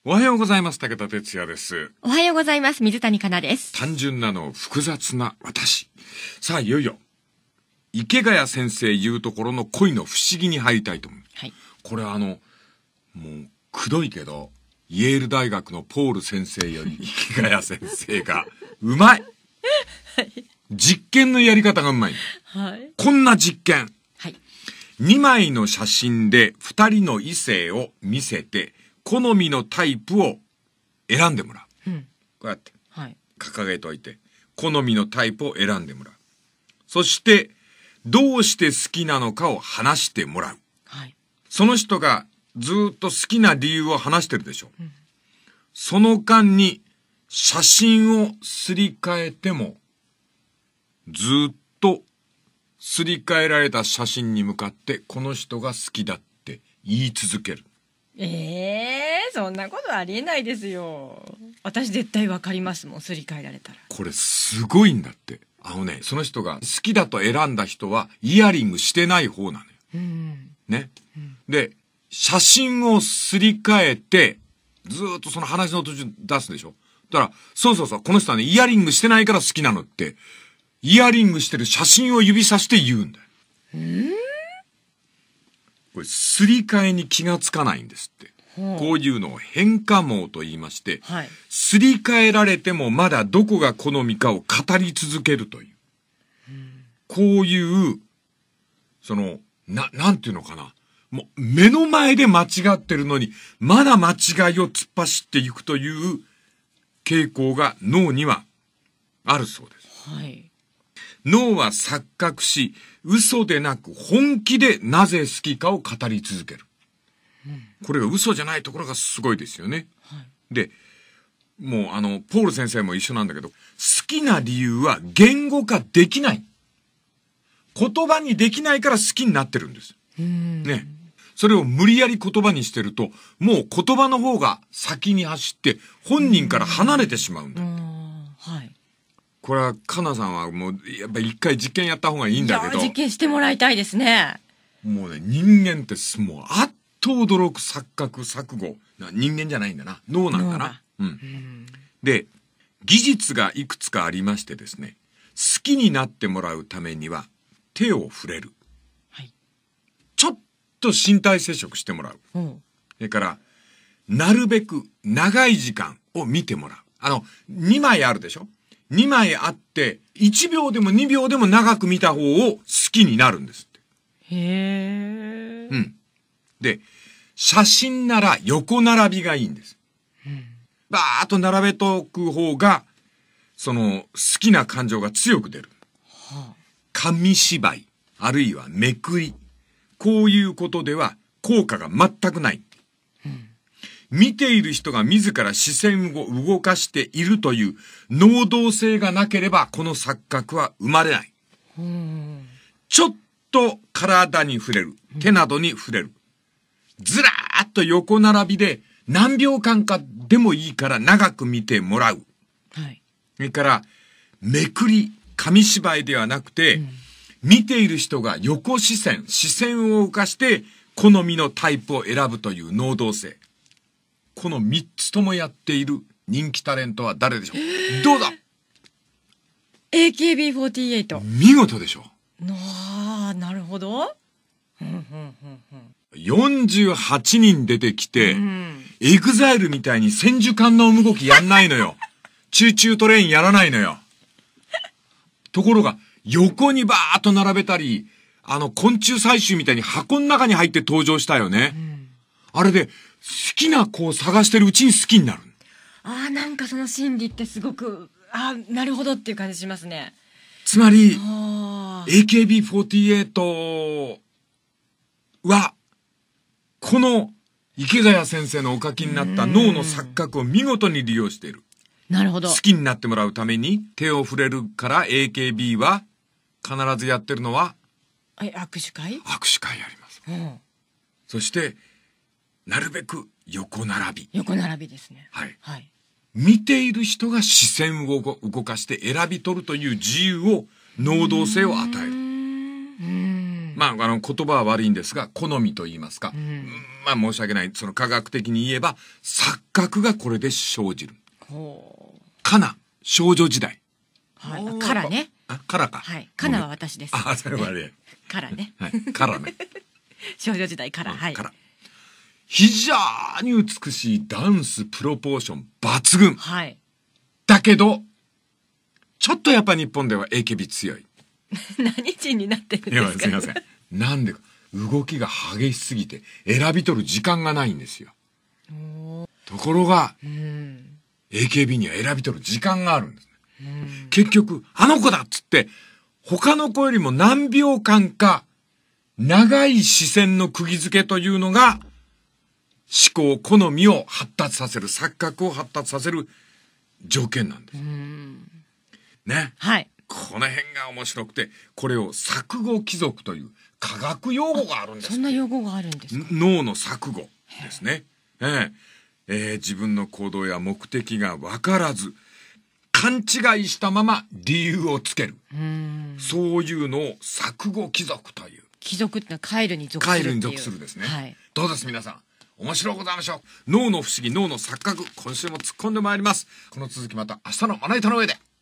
おはようございます。武田哲也です。 おはようございます。水谷香奈です。 単純なの複雑な私。さあ、いよいよ池谷先生言うところの恋の不思議に入りたいと思う。 はい。 これはもうくどいけど、イェール大学のポール先生より池谷先生がうまい。 はい。 実験のやり方がうまい。 はい。 こんな実験。 はい。 2枚の写真で2人の異性を見せて、好みのタイプを選んでもらう。 うん。 こうやって。 はい。 掲げといて、好みのタイプを選んでもらう。そして、どうして好きなのかを話してもらう。 はい。 その人がずっと好きな理由を話してるでしょ。その間に写真をすり替えても、ずっとすり替えられた写真に向かってこの人が好きだって言い続ける。 そんなことありえないですよ。私絶対わかりますもん、すり替えられたら。 これすごいんだって。その人が好きだと選んだ人はイヤリングしてない方なのよ。ね。で、写真をすり替えて、ずーっとその話の途中出すでしょ。だから、そう、この人はね、イヤリングしてないから好きなのって、イヤリングしてる写真を指さして言うんだよ。これ、すり替えに気がつかないんですって。こういうのを変化毛と言いまして、 はい。 すり替えられてもまだどこが好みかを語り続けるという。こういう、なんていうのかな。もう目の前で間違ってるのに、まだ間違いを突っ走っていくという傾向が脳にはあるそうです。 はい。 脳は錯覚し、嘘でなく本気でなぜ好きかを語り続ける。これが嘘じゃないところがすごいですよね。 はい。 で、もうポール先生も一緒なんだけど、好きな理由は言語化できない。言葉にできないから好きになってるんです。ね。それを無理やり言葉にしてると、もう言葉の方が先に走って本人から離れてしまうんだ。 はい。 これはカナさんはもうやっぱり一回実験やった方がいいんだけど、 実験してもらいたいですね。 もうね、人間ってもうあっと驚く錯覚錯誤。人間じゃないんだな。脳なんだな。で、技術がいくつかありましてですね、好きになってもらうためには手を触れる。 はい。 ちょっと身体接触してもらう。それから、なるべく長い時間を見てもらう。2枚あるでしょ ?2 枚あって、1秒でも2秒でも長く見た方を好きになるんですって。 へー。 で、写真なら横並びがいいんです。バーッと並べとく方が、好きな感情が強く出る。紙芝居、あるいはめくり。こういうことでは効果が全くない。見ている人が自ら視線を動かしているという能動性がなければこの錯覚は生まれない。ちょっと体に触れる。手などに触れる。ずらーっと横並びで何秒間かでもいいから長く見てもらう。 はい。 それから、めくり、紙芝居ではなくて、見ている人が横視線、視線を動かして好みのタイプを選ぶという能動性。この3つともやっている人気タレントは誰でしょう？どうだ？ AKB48。 見事でしょ？ なるほど。 48人出てきて、エグザイルみたいに千手観音動きやんないのよ。チューチュートレインやらないのよ。ところが、横にバーッと並べたり、昆虫採集みたいに箱の中に入って登場したよね。あれで、好きな子を探してるうちに好きになる。 なんかその心理ってすごく、なるほどっていう感じしますね。 つまり、AKB48 は、この池谷先生のお書きになった脳の錯覚を見事に利用している。 なるほど。 好きになってもらうために手を触れるから AKB は必ずやってるのは握手会？ 握手会やります。そして、なるべく横並び。 横並びですね。 はい。 はい。 見ている人が視線を動かして選び取るという自由を、能動性を与える。 まあ、言葉は悪いんですが、好みと言いますか、まあ申し訳ない、その科学的に言えば、錯覚がこれで生じる。カナ、少女時代。 はい、カラね。 カラか。 はい、カナは私です。 それはね。 カラね。 はい、カラね。 少女時代カラ、はい。 カラ。非常に美しいダンスプロポーション抜群。 はい。 だけど、ちょっとやっぱ日本では AKB 強い。 何人になってるんですか？ すいません。なんでか、動きが激しすぎて選び取る時間がないんですよ。ところが、AKB には選び取る時間があるんですね。結局、あの子だっつって、他の子よりも何秒間か、長い視線の釘付けというのが、思考、好みを発達させる、錯覚を発達させる条件なんです。ね。 はい。 この辺が面白くて、これを錯誤帰属という科学用語があるんです。 そんな用語があるんですか？ 脳の錯誤ですね。自分の行動や目的が分からず、勘違いしたまま理由をつける。そういうのを錯誤帰属という。 帰属ってのは帰るに属するっていう。 帰るに属するですね。 はい。 どうです皆さん。面白いございましょう。脳の不思議、脳の錯覚、今週も突っ込んでまいります。この続きまた明日のまな板の上で。